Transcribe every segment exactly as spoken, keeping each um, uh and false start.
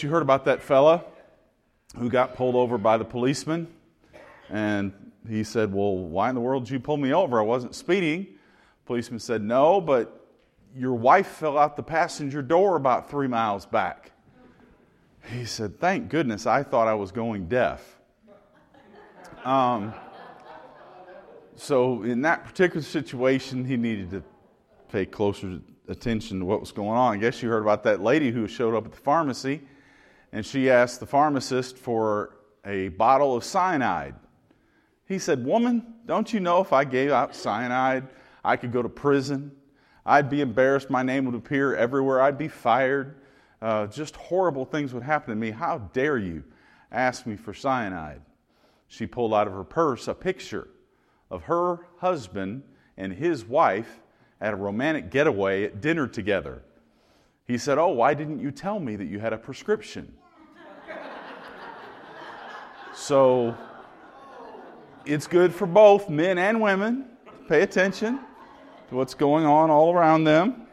You heard about that fella who got pulled over by the policeman, and he said, well, why in the world did you pull me over? I wasn't speeding. The policeman said, no, but your wife fell out the passenger door about three miles back. He said, thank goodness, I thought I was going deaf. Um, so in that particular situation, he needed to pay closer attention to what was going on. I guess you heard about that lady who showed up at the pharmacy, and she asked the pharmacist for a bottle of cyanide. He said, woman, don't you know if I gave out cyanide, I could go to prison? I'd be embarrassed. My name would appear everywhere. I'd be fired. Uh, just horrible things would happen to me. How dare you ask me for cyanide? She pulled out of her purse a picture of her husband and his wife at a romantic getaway at dinner together. He said, oh, why didn't you tell me that you had a prescription? So it's good for both men and women to pay attention to what's going on all around them.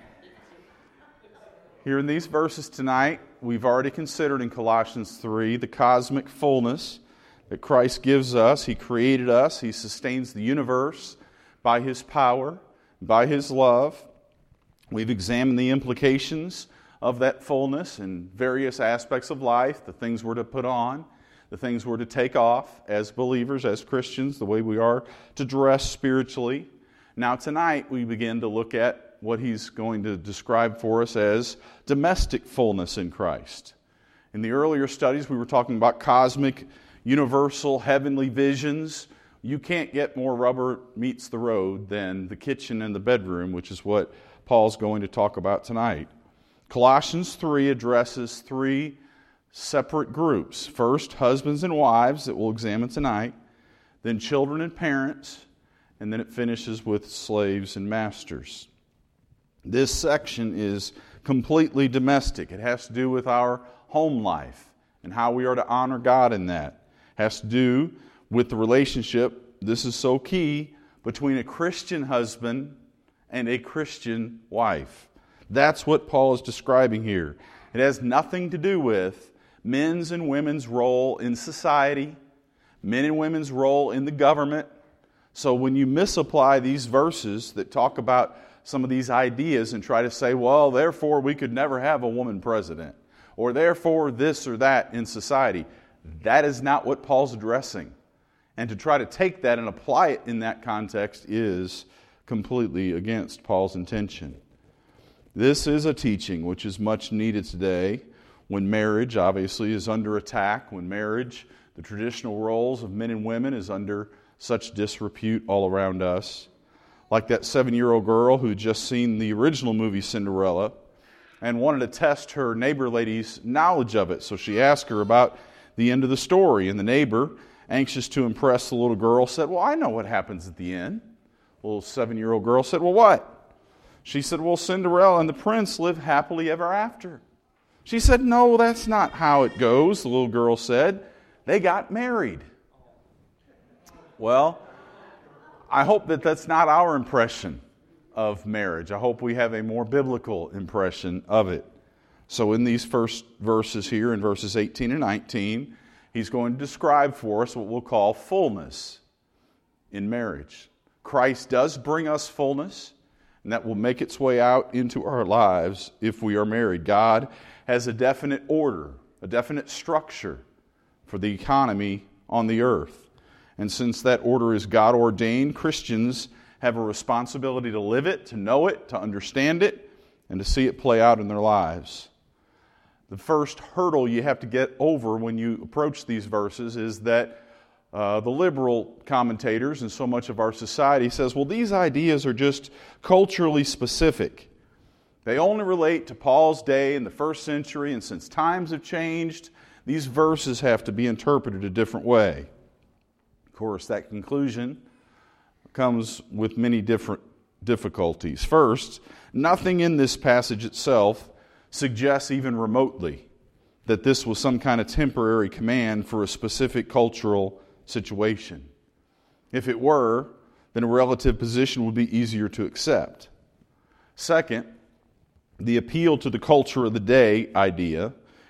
Here in these verses tonight, we've already considered in Colossians three the cosmic fullness that Christ gives us. He created us. He sustains the universe by His power, by His love. We've examined the implications of that fullness in various aspects of life, the things we're to put on, the things we're to take off as believers, as Christians, the way we are to dress spiritually. Now tonight we begin to look at what he's going to describe for us as domestic fullness in Christ. In the earlier studies we were talking about cosmic, universal, heavenly visions. You can't get more rubber meets the road than the kitchen and the bedroom, which is what Paul's going to talk about tonight. Colossians three addresses three separate groups. First, husbands and wives that we'll examine tonight. Then children and parents. And then it finishes with slaves and masters. This section is completely domestic. It has to do with our home life and how we are to honor God in that. It has to do with the relationship, this is so key, between a Christian husband and a Christian wife. That's what Paul is describing here. It has nothing to do with men's and women's role in society, men and women's role in the government. So when you misapply these verses that talk about some of these ideas and try to say, well, therefore we could never have a woman president, or therefore this or that in society, that is not what Paul's addressing. And to try to take that and apply it in that context is completely against Paul's intention. This is a teaching which is much needed today when marriage obviously is under attack, when marriage, the traditional roles of men and women, is under such disrepute all around us. Like that seven-year-old girl who had just seen the original movie Cinderella and wanted to test her neighbor lady's knowledge of it. So she asked her about the end of the story, and the neighbor, anxious to impress the little girl, said, well, I know what happens at the end. The little seven-year-old girl said, well, what? She said, well, Cinderella and the prince live happily ever after. She said, no, that's not how it goes. The little girl said, they got married. Well, I hope that that's not our impression of marriage. I hope we have a more biblical impression of it. So in these first verses here, in verses eighteen and nineteen, he's going to describe for us what we'll call fullness in marriage. Christ does bring us fullness, and that will make its way out into our lives if we are married. God has a definite order, a definite structure for the economy on the earth. And since that order is God-ordained, Christians have a responsibility to live it, to know it, to understand it, and to see it play out in their lives. The first hurdle you have to get over when you approach these verses is that uh, the liberal commentators and so much of our society says, well, these ideas are just culturally specific. They only relate to Paul's day in the first century, and since times have changed, these verses have to be interpreted a different way. Of course, that conclusion comes with many different difficulties. First, nothing in this passage itself suggests even remotely that this was some kind of temporary command for a specific cultural situation. If it were, then a relative position would be easier to accept. Second, the appeal to the culture of the day idea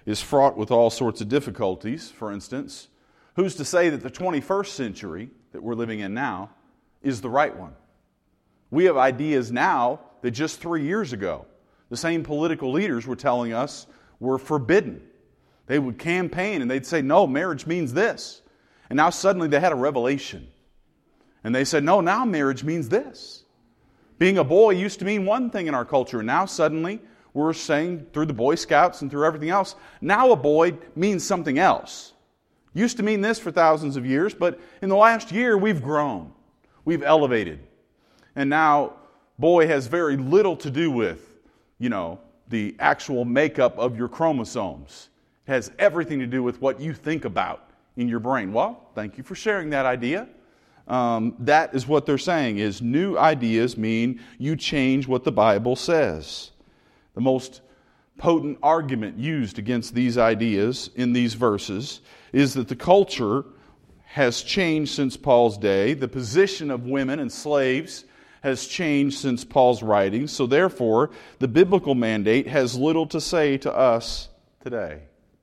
is fraught with all sorts of difficulties. For instance, who's to say that the twenty-first century that we're living in now is the right one? We have ideas now that just three years ago, the same political leaders were telling us were forbidden. They would campaign and they'd say, no, marriage means this. And now suddenly they had a revelation. And they said, no, now marriage means this. Being a boy used to mean one thing in our culture. And now suddenly we're saying through the Boy Scouts and through everything else, now a boy means something else. Used to mean this for thousands of years, but in the last year we've grown. We've elevated. And now boy has very little to do with, you know, the actual makeup of your chromosomes. It has everything to do with what you think about in your brain. Well, thank you for sharing that idea. Um, that is what they're saying, is new ideas mean you change what the Bible says. The most potent argument used against these ideas in these verses is that the culture has changed since Paul's day. The position of women and slaves has changed since Paul's writings. So therefore, the biblical mandate has little to say to us today.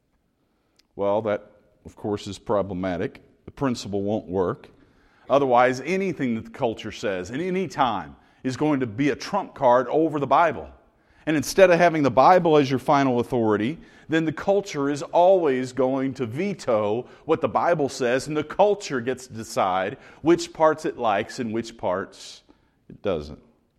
Well, that, of course, is problematic. The principle won't work. Otherwise, anything that the culture says at any time is going to be a trump card over the Bible. And instead of having the Bible as your final authority, then the culture is always going to veto what the Bible says, and the culture gets to decide which parts it likes and which parts it doesn't.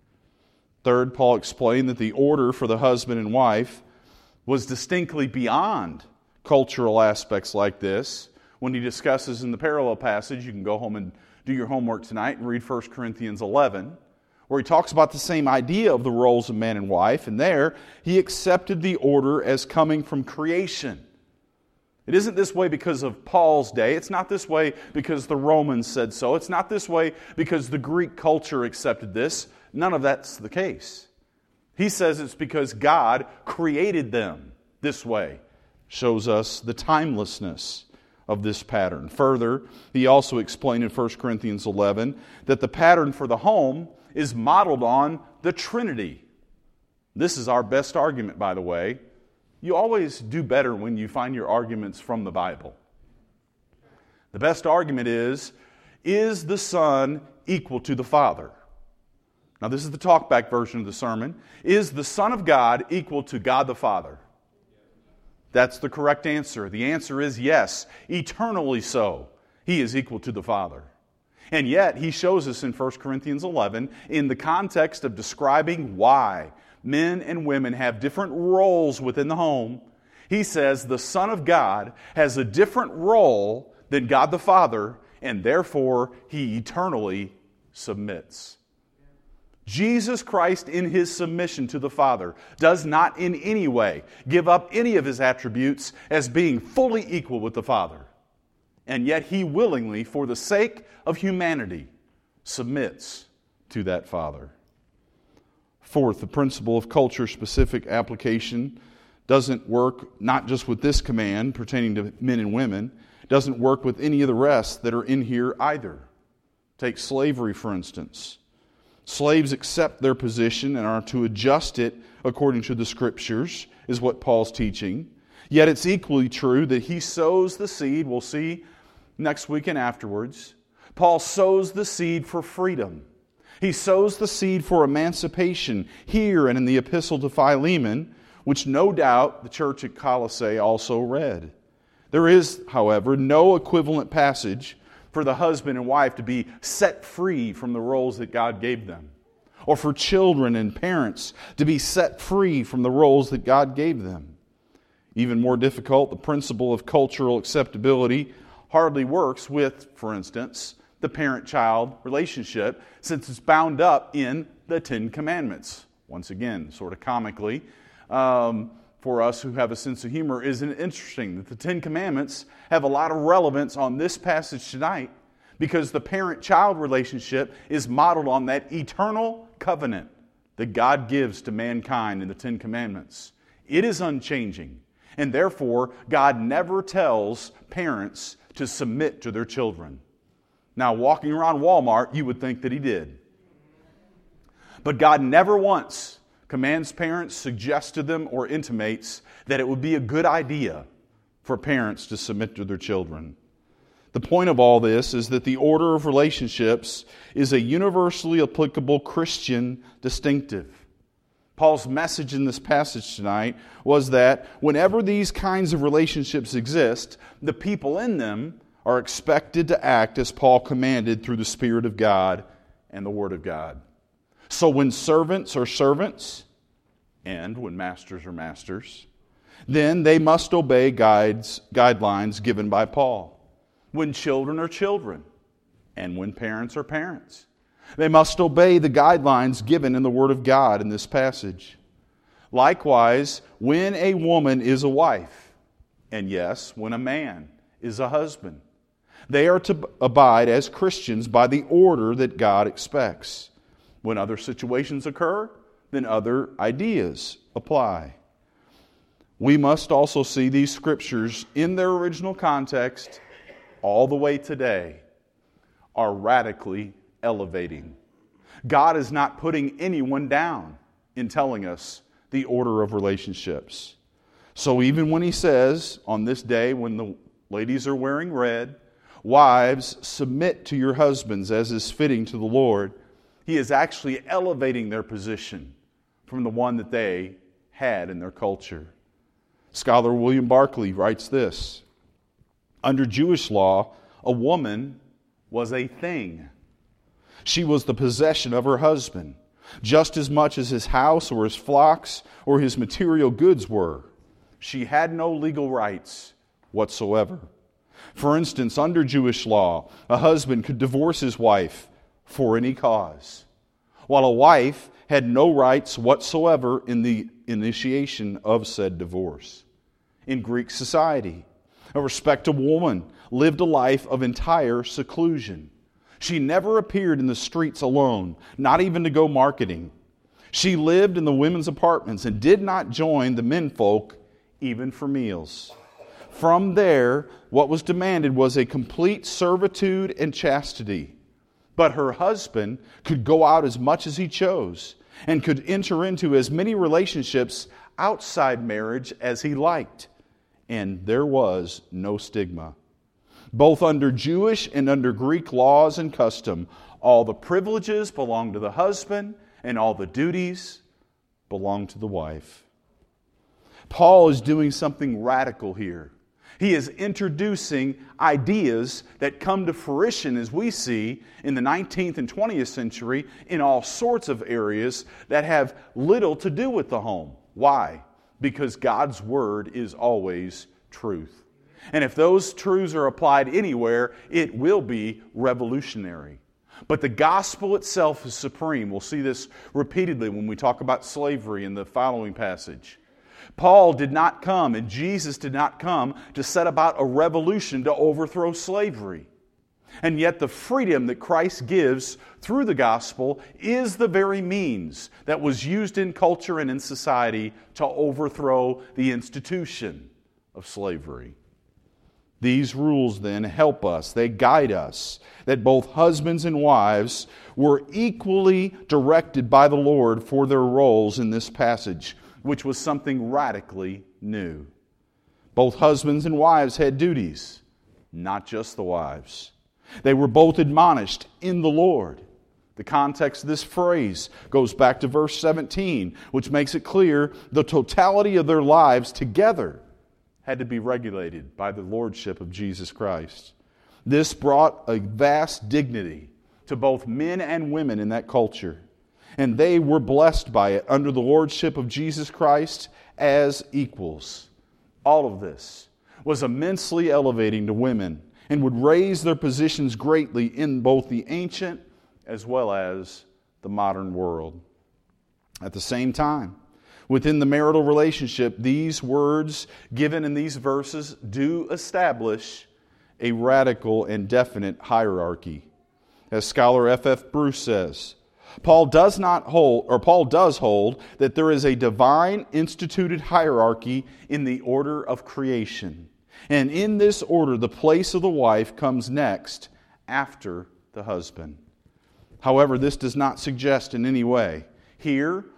Third, Paul explained that the order for the husband and wife was distinctly beyond cultural aspects like this. When he discusses in the parallel passage, you can go home and do your homework tonight and read First Corinthians eleven, where he talks about the same idea of the roles of man and wife, and there he accepted the order as coming from creation. It isn't this way because of Paul's day. It's not this way because the Romans said so. It's not this way because the Greek culture accepted this. None of that's the case. He says it's because God created them this way. Shows us the timelessness of this pattern. Further, he also explained in First Corinthians eleven that the pattern for the home is modeled on the Trinity. This is our best argument, by the way. You always do better when you find your arguments from the Bible. The best argument is, is the Son equal to the Father? Now this is the talkback version of the sermon. Is the Son of God equal to God the Father? That's the correct answer. The answer is yes, eternally so. He is equal to the Father. And yet, he shows us in First Corinthians eleven, in the context of describing why men and women have different roles within the home, he says the Son of God has a different role than God the Father, and therefore he eternally submits. Jesus Christ, in his submission to the Father, does not in any way give up any of his attributes as being fully equal with the Father. And yet he willingly, for the sake of humanity, submits to that Father. Fourth, the principle of culture-specific application doesn't work not just with this command pertaining to men and women, doesn't work with any of the rest that are in here either. Take slavery, for instance. Slaves accept their position and are to adjust it according to the Scriptures, is what Paul's teaching. Yet it's equally true that he sows the seed, we'll see next week and afterwards. Paul sows the seed for freedom. He sows the seed for emancipation here and in the epistle to Philemon, which no doubt the church at Colossae also read. There is, however, no equivalent passage for the husband and wife to be set free from the roles that God gave them, or for children and parents to be set free from the roles that God gave them. Even more difficult, the principle of cultural acceptability hardly works with, for instance, the parent-child relationship, since it's bound up in the Ten Commandments. Once again, sort of comically, um, for us who have a sense of humor, isn't it interesting that the Ten Commandments have a lot of relevance on this passage tonight, because the parent-child relationship is modeled on that eternal covenant that God gives to mankind in the Ten Commandments. It is unchanging, and therefore God never tells parents to submit to their children. Now, walking around Walmart, you would think that He did. But God never once commands parents, suggests to them, or intimates that it would be a good idea for parents to submit to their children. The point of all this is that the order of relationships is a universally applicable Christian distinctive. Paul's message in this passage tonight was that whenever these kinds of relationships exist, the people in them are expected to act as Paul commanded through the Spirit of God and the Word of God. So when servants are servants, and when masters are masters, then they must obey guides, guidelines given by Paul. When children are children, and when parents are parents, they must obey the guidelines given in the Word of God in this passage. Likewise, when a woman is a wife, and yes, when a man is a husband, they are to abide as Christians by the order that God expects. When other situations occur, then other ideas apply. We must also see these scriptures in their original context all the way today are radically elevating. God is not putting anyone down in telling us the order of relationships. So even when he says, on this day when the ladies are wearing red, wives, submit to your husbands as is fitting to the Lord, he is actually elevating their position from the one that they had in their culture. Scholar William Barclay writes this: under Jewish law, a woman was a thing. She was the possession of her husband, just as much as his house or his flocks or his material goods were. She had no legal rights whatsoever. For instance, under Jewish law, a husband could divorce his wife for any cause, while a wife had no rights whatsoever in the initiation of said divorce. In Greek society, a respectable woman lived a life of entire seclusion. She never appeared in the streets alone, not even to go marketing. She lived in the women's apartments and did not join the menfolk even for meals. From there, what was demanded was a complete servitude and chastity. But her husband could go out as much as he chose and could enter into as many relationships outside marriage as he liked. And there was no stigma. Both under Jewish and under Greek laws and custom, all the privileges belonged to the husband and all the duties belonged to the wife. Paul is doing something radical here. He is introducing ideas that come to fruition, as we see, in the nineteenth and twentieth century in all sorts of areas that have little to do with the home. Why? Because God's Word is always truth. And if those truths are applied anywhere, it will be revolutionary. But the gospel itself is supreme. We'll see this repeatedly when we talk about slavery in the following passage. Paul did not come, and Jesus did not come to set about a revolution to overthrow slavery. And yet the freedom that Christ gives through the gospel is the very means that was used in culture and in society to overthrow the institution of slavery. These rules then help us, they guide us, that both husbands and wives were equally directed by the Lord for their roles in this passage, which was something radically new. Both husbands and wives had duties, not just the wives. They were both admonished in the Lord. The context of this phrase goes back to verse seventeen, which makes it clear the totality of their lives together had to be regulated by the lordship of Jesus Christ. This brought a vast dignity to both men and women in that culture, and they were blessed by it under the lordship of Jesus Christ as equals. All of this was immensely elevating to women and would raise their positions greatly in both the ancient as well as the modern world. At the same time, within the marital relationship, these words given in these verses do establish a radical and definite hierarchy. As scholar F F Bruce says, Paul does not hold, or Paul does hold, that there is a divine instituted hierarchy in the order of creation. And in this order, the place of the wife comes next after the husband. However, this does not suggest in any way, here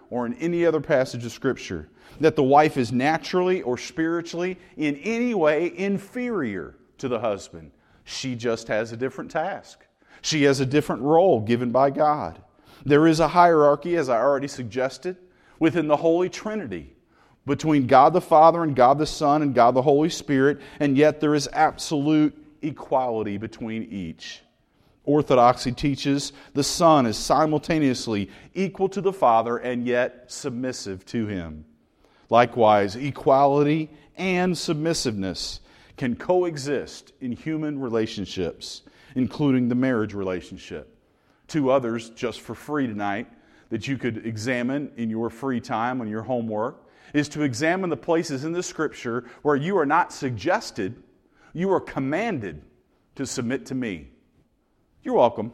or in any other passage of Scripture that the wife is naturally or spiritually in any way inferior to the husband. She just has a different task. She has a different role given by God. There is a hierarchy, as I already suggested, within the Holy Trinity, between God the Father and God the Son and God the Holy Spirit, and yet there is absolute equality between each. Orthodoxy teaches the Son is simultaneously equal to the Father and yet submissive to Him. Likewise, equality and submissiveness can coexist in human relationships, including the marriage relationship. Two others, just for free tonight, that you could examine in your free time on your homework, is to examine the places in the Scripture where you are not suggested, you are commanded to submit to me. You're welcome.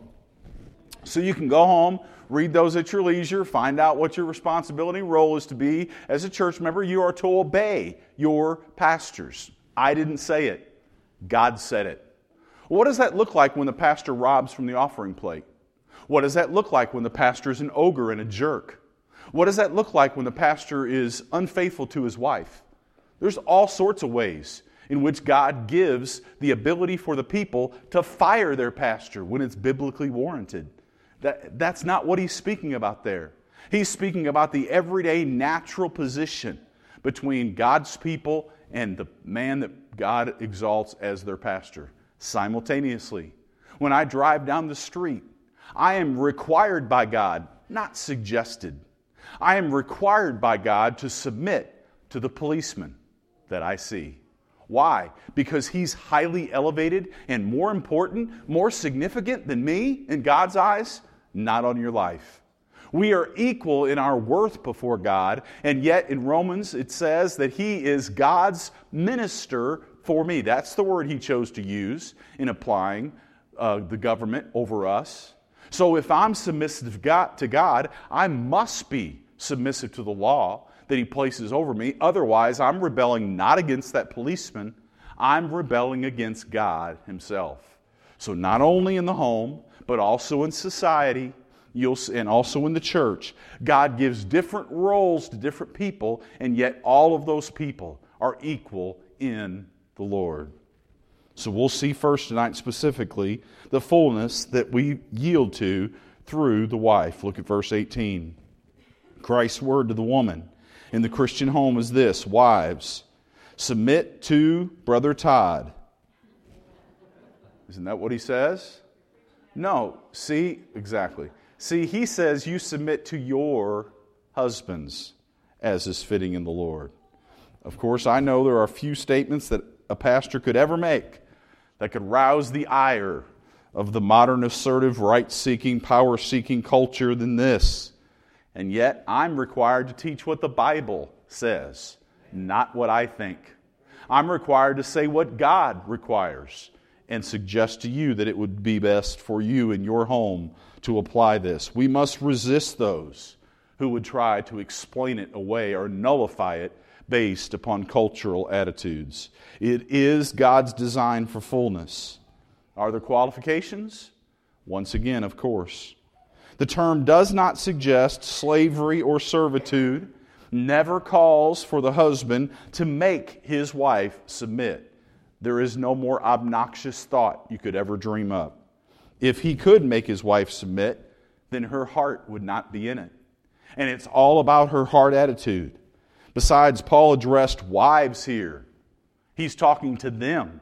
So you can go home, read those at your leisure, find out what your responsibility and role is to be as a church member. You are to obey your pastors. I didn't say it. God said it. What does that look like when the pastor robs from the offering plate? What does that look like when the pastor is an ogre and a jerk? What does that look like when the pastor is unfaithful to his wife? There's all sorts of ways in which God gives the ability for the people to fire their pastor when it's biblically warranted. That, that's not what he's speaking about there. He's speaking about the everyday natural position between God's people and the man that God exalts as their pastor. Simultaneously, when I drive down the street, I am required by God, not suggested. I am required by God to submit to the policeman that I see. Why? Because he's highly elevated and more important, more significant than me in God's eyes? Not on your life. We are equal in our worth before God, and yet in Romans it says that He is God's minister for me. That's the word He chose to use in applying uh, the government over us. So if I'm submissive to God, to God, I must be submissive to the law that He places over me. Otherwise, I'm rebelling not against that policeman, I'm rebelling against God Himself. So not only in the home, but also in society, you'll, and also in the church, God gives different roles to different people, and yet all of those people are equal in the Lord. So we'll see first tonight specifically the fullness that we yield to through the wife. Look at verse eighteen. Christ's word to the woman in the Christian home is this: wives, submit to Brother Todd. Isn't that what he says? No. See, exactly. See, he says you submit to your husbands as is fitting in the Lord. Of course, I know there are few statements that a pastor could ever make that could rouse the ire of the modern assertive, right-seeking, power-seeking culture than this. And yet, I'm required to teach what the Bible says, not what I think. I'm required to say what God requires and suggest to you that it would be best for you in your home to apply this. We must resist those who would try to explain it away or nullify it based upon cultural attitudes. It is God's design for fullness. Are there qualifications? Once again, of course. The term does not suggest slavery or servitude, never calls for the husband to make his wife submit. There is no more obnoxious thought you could ever dream up. If he could make his wife submit, then her heart would not be in it. And it's all about her heart attitude. Besides, Paul addressed wives here. He's talking to them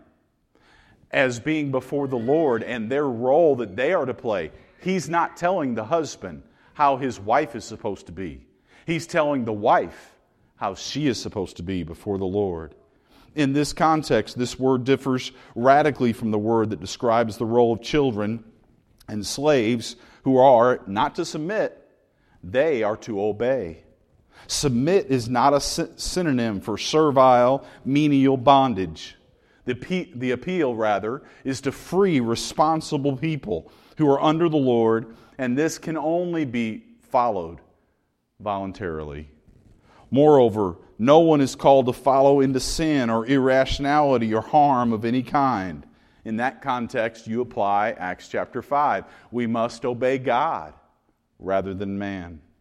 as being before the Lord and their role that they are to play. He's not telling the husband how his wife is supposed to be. He's telling the wife how she is supposed to be before the Lord. In this context, this word differs radically from the word that describes the role of children and slaves who are not to submit, they are to obey. Submit is not a synonym for servile, menial bondage. The, the appeal, rather, is to free responsible people who are under the Lord, and this can only be followed voluntarily. Moreover, no one is called to follow into sin or irrationality or harm of any kind. In that context, you apply Acts chapter five. We must obey God rather than man.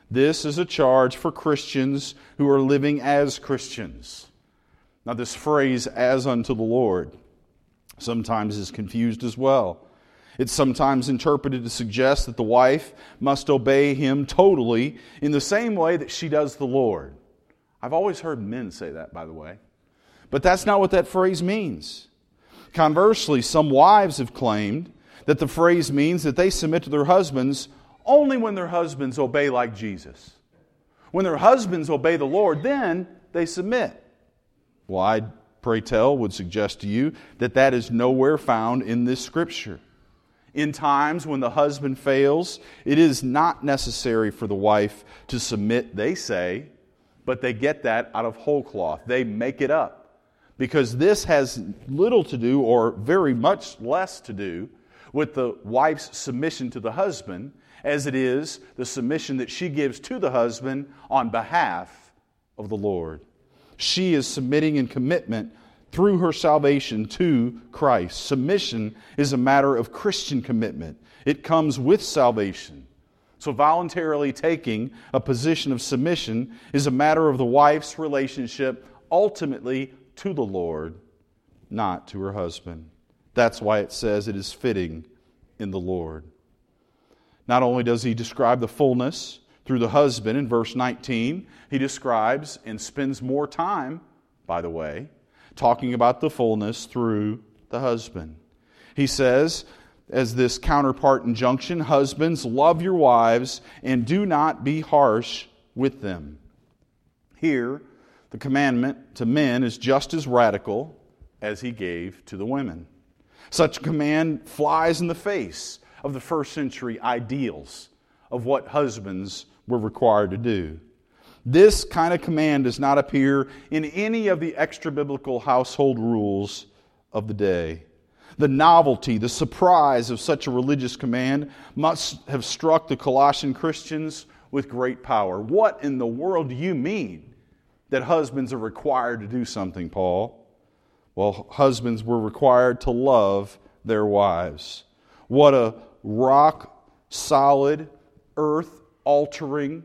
This is a charge for Christians who are living as Christians. Now, this phrase, as unto the Lord, sometimes is confused as well. It's sometimes interpreted to suggest that the wife must obey him totally in the same way that she does the Lord. I've always heard men say that, by the way. But that's not what that phrase means. Conversely, some wives have claimed that the phrase means that they submit to their husbands only when their husbands obey like Jesus. When their husbands obey the Lord, then they submit. Well, I, pray tell, would suggest to you that that is nowhere found in this Scripture. In times when the husband fails, it is not necessary for the wife to submit, they say, but they get that out of whole cloth. They make it up. Because this has little to do, or very much less to do, with the wife's submission to the husband, as it is the submission that she gives to the husband on behalf of the Lord. She is submitting in commitment through her salvation to Christ. Submission is a matter of Christian commitment. It comes with salvation. So voluntarily taking a position of submission is a matter of the wife's relationship ultimately to the Lord, not to her husband. That's why it says it is fitting in the Lord. Not only does he describe the fullness through the husband in verse nineteen, he describes and spends more time, by the way, talking about the fullness through the husband. He says, as this counterpart injunction, husbands, love your wives and do not be harsh with them. Here, the commandment to men is just as radical as he gave to the women. Such a command flies in the face of the first century ideals of what husbands were required to do. This kind of command does not appear in any of the extra-biblical household rules of the day. The novelty, the surprise of such a religious command must have struck the Colossian Christians with great power. What in the world do you mean that husbands are required to do something, Paul? Well, husbands were required to love their wives. What a rock-solid, earth-altering,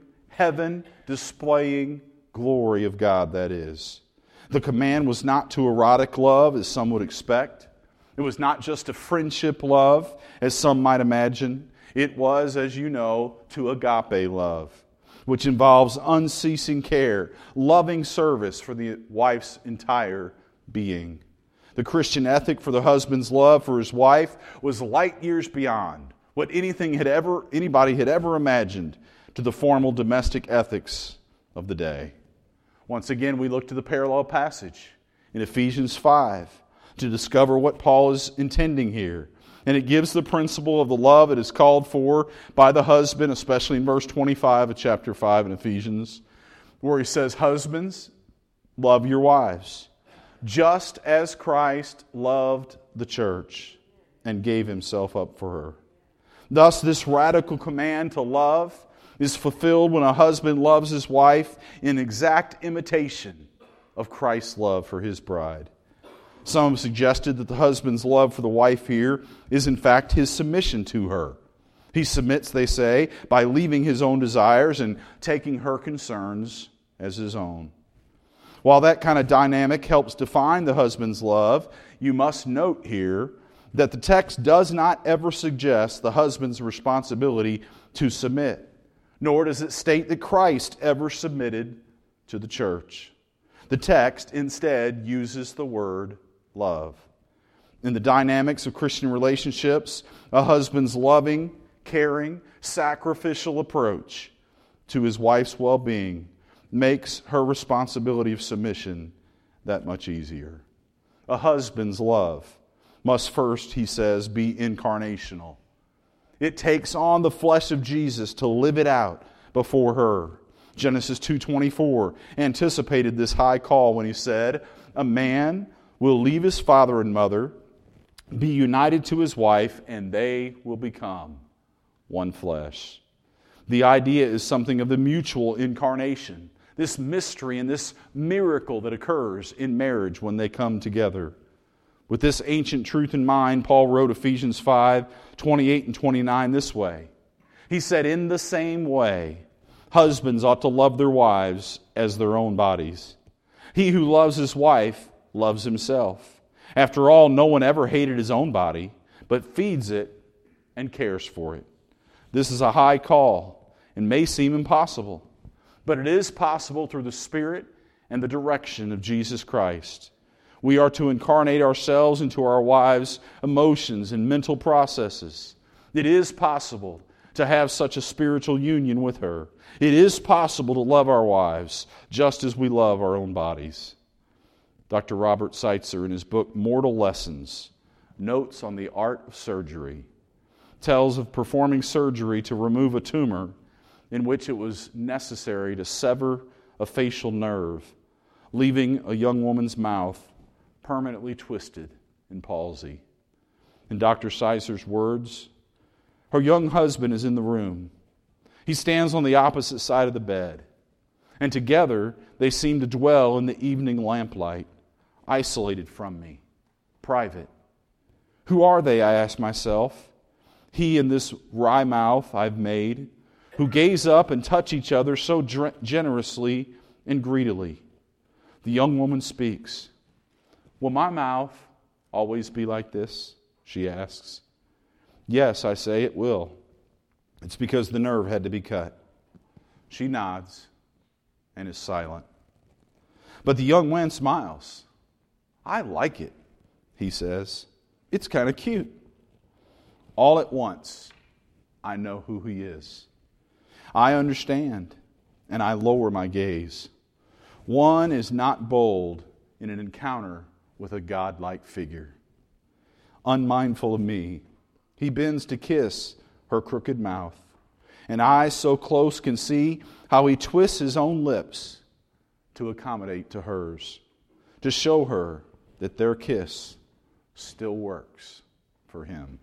heaven-displaying glory of God that is. The command was not to erotic love, as some would expect. It was not just a friendship love, as some might imagine. It was, as you know, to agape love, which involves unceasing care, loving service for the wife's entire being. The Christian ethic for the husband's love for his wife was light years beyond what anything had ever, anybody had ever imagined to the formal domestic ethics of the day. Once again, we look to the parallel passage in Ephesians five to discover what Paul is intending here. And it gives the principle of the love that is called for by the husband, especially in verse twenty-five of chapter five in Ephesians, where he says, husbands, love your wives, just as Christ loved the church and gave himself up for her. Thus, this radical command to love is fulfilled when a husband loves his wife in exact imitation of Christ's love for his bride. Some have suggested that the husband's love for the wife here is in fact his submission to her. He submits, they say, by leaving his own desires and taking her concerns as his own. While that kind of dynamic helps define the husband's love, you must note here that the text does not ever suggest the husband's responsibility to submit, nor does it state that Christ ever submitted to the church. The text instead uses the word love. In the dynamics of Christian relationships, a husband's loving, caring, sacrificial approach to his wife's well-being makes her responsibility of submission that much easier. A husband's love must first, he says, be incarnational. It takes on the flesh of Jesus to live it out before her. Genesis two twenty-four anticipated this high call when he said, a man will leave his father and mother, be united to his wife, and they will become one flesh. The idea is something of the mutual incarnation, this mystery and this miracle that occurs in marriage when they come together. With this ancient truth in mind, Paul wrote Ephesians five twenty-eight and twenty-nine this way. He said, in the same way, Husbands ought to love their wives as their own bodies. He who loves his wife loves himself. After all, no one ever hated his own body, but feeds it and cares for it. This is a high call and may seem impossible, but it is possible through the Spirit and the direction of Jesus Christ. We are to incarnate ourselves into our wives' emotions and mental processes. It is possible to have such a spiritual union with her. It is possible to love our wives just as we love our own bodies. Doctor Robert Seitzer, in his book Mortal Lessons, Notes on the Art of Surgery, tells of performing surgery to remove a tumor in which it was necessary to sever a facial nerve, leaving a young woman's mouth permanently twisted in palsy. In Doctor Seitzer's words, her young husband is in the room. He stands on the opposite side of the bed, and together they seem to dwell in the evening lamplight, isolated from me, private. Who are they, I ask myself, he and this wry mouth I've made, who gaze up and touch each other so generously and greedily? The young woman speaks. Will my mouth always be like this? She asks. Yes, I say, it will. It's because the nerve had to be cut. She nods and is silent. But the young man smiles. I like it, he says. It's kind of cute. All at once, I know who he is. I understand, and I lower my gaze. One is not bold in an encounter with a godlike figure. Unmindful of me, he bends to kiss her crooked mouth, and eyes so close can see how he twists his own lips to accommodate to hers, to show her that their kiss still works for him.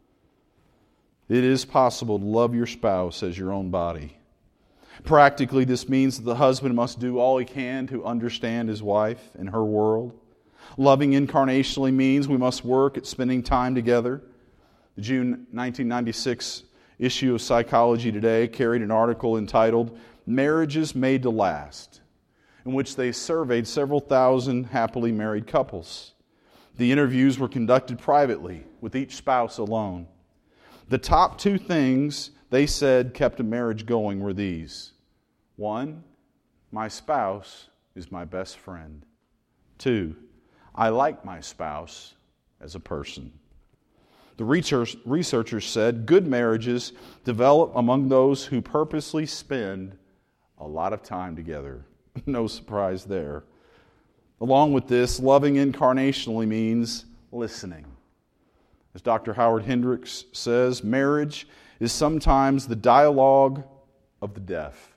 It is possible to love your spouse as your own body. Practically, this means that the husband must do all he can to understand his wife and her world. Loving incarnationally means we must work at spending time together. The June nineteen ninety-six issue of Psychology Today carried an article entitled Marriages Made to Last, in which they surveyed several thousand happily married couples. The interviews were conducted privately, with each spouse alone. The top two things they said kept a marriage going were these. One, my spouse is my best friend. Two, I like my spouse as a person. The research, researchers said good marriages develop among those who purposely spend a lot of time together. No surprise there. Along with this, loving incarnationally means listening. As Doctor Howard Hendricks says, marriage is sometimes the dialogue of the deaf.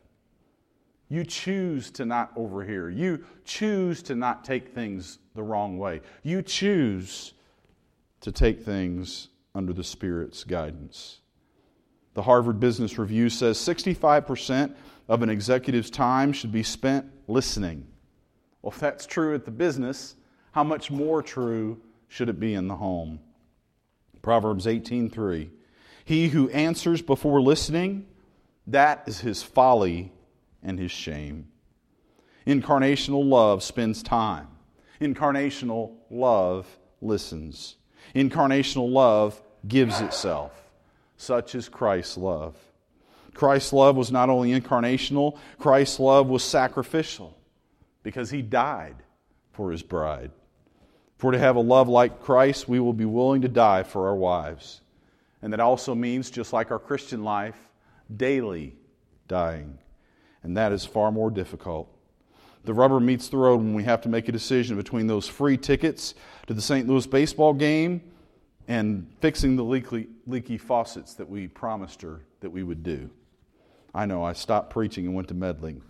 You choose to not overhear. You choose to not take things the wrong way. You choose to take things under the Spirit's guidance. The Harvard Business Review says sixty-five percent of an executive's time should be spent listening. Well, if that's true at the business, how much more true should it be in the home? Proverbs eighteen three. He who answers before listening, that is his folly and his shame. Incarnational love spends time. Incarnational love listens. Incarnational love gives itself. Such is Christ's love. Christ's love was not only incarnational, Christ's love was sacrificial because he died for his bride. For to have a love like Christ, we will be willing to die for our wives. And that also means, just like our Christian life, daily dying. And that is far more difficult. The rubber meets the road when we have to make a decision between those free tickets to the Saint Louis baseball game and fixing the leaky, leaky faucets that we promised her that we would do. I know, I stopped preaching and went to meddling.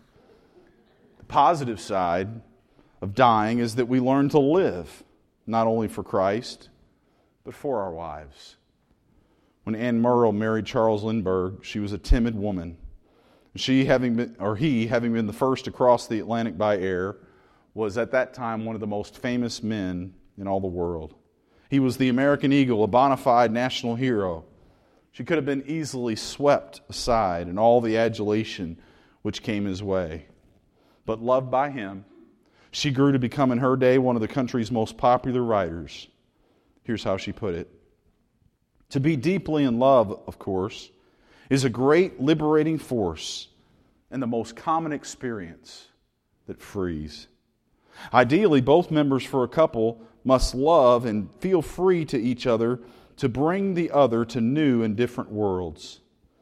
The positive side of dying is that we learn to live, not only for Christ, but for our wives. When Anne Murrow married Charles Lindbergh, she was a timid woman. She, having been, or he, having been the first to cross the Atlantic by air, was at that time one of the most famous men in all the world. He was the American Eagle, a bona fide national hero. She could have been easily swept aside, and all the adulation which came his way. But loved by him, she grew to become in her day one of the country's most popular writers. Here's how she put it. To be deeply in love, of course, is a great liberating force and the most common experience that frees. Ideally, both members for a couple must love and feel free to each other to bring the other to new and different worlds.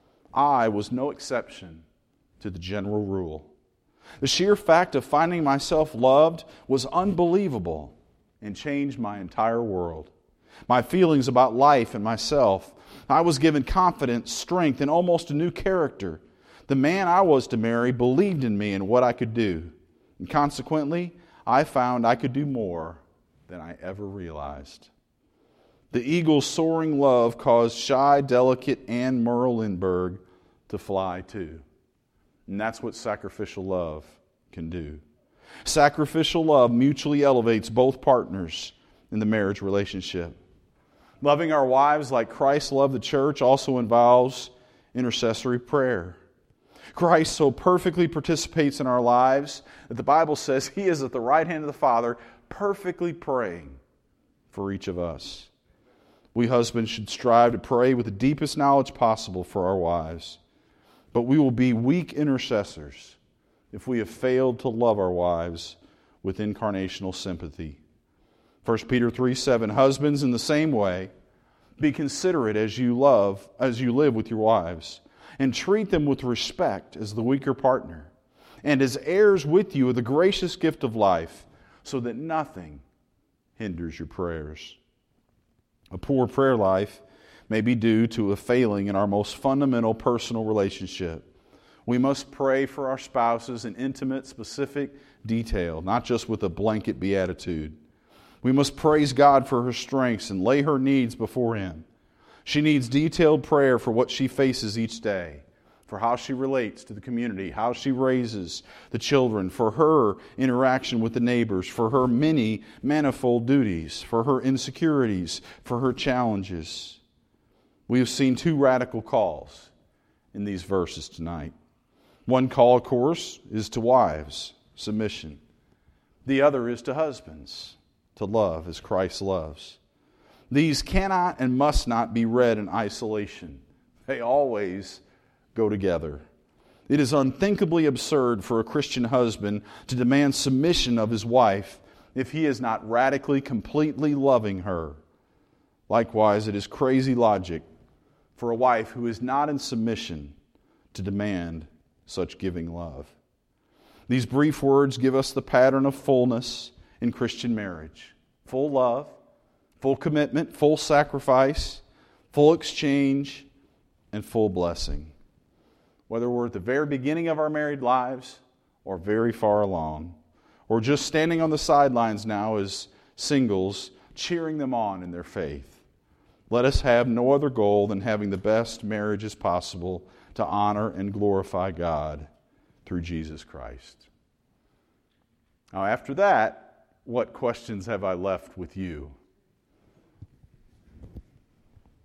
I was no exception to the general rule. The sheer fact of finding myself loved was unbelievable and changed my entire world. My feelings about life and myself. I was given confidence, strength, and almost a new character. The man I was to marry believed in me and what I could do. And consequently, I found I could do more than I ever realized. The eagle's soaring love caused shy, delicate Anne Merle Lindbergh to fly too. And that's what sacrificial love can do. Sacrificial love mutually elevates both partners in the marriage relationship. Loving our wives like Christ loved the church also involves intercessory prayer. Christ so perfectly participates in our lives that the Bible says He is at the right hand of the Father, perfectly praying for each of us. We husbands should strive to pray with the deepest knowledge possible for our wives. But we will be weak intercessors if we have failed to love our wives with incarnational sympathy. First Peter three seven, husbands, in the same way, be considerate as you love, as you live with your wives, and treat them with respect as the weaker partner, and as heirs with you of the gracious gift of life, so that nothing hinders your prayers. A poor prayer life may be due to a failing in our most fundamental personal relationship. We must pray for our spouses in intimate, specific detail, not just with a blanket beatitude. We must praise God for her strengths and lay her needs before Him. She needs detailed prayer for what she faces each day, for how she relates to the community, how she raises the children, for her interaction with the neighbors, for her many manifold duties, for her insecurities, for her challenges. We have seen two radical calls in these verses tonight. One call, of course, is to wives, submission. The other is to husbands, to love as Christ loves. These cannot and must not be read in isolation. They always go together. It is unthinkably absurd for a Christian husband to demand submission of his wife if he is not radically, completely loving her. Likewise, it is crazy logic for a wife who is not in submission to demand such giving love. These brief words give us the pattern of fullness in Christian marriage. Full love, full commitment, full sacrifice, full exchange, and full blessing. Whether we're at the very beginning of our married lives or very far along, or just standing on the sidelines now as singles, cheering them on in their faith, let us have no other goal than having the best marriages possible to honor and glorify God through Jesus Christ. Now, after that, what questions have I left with you?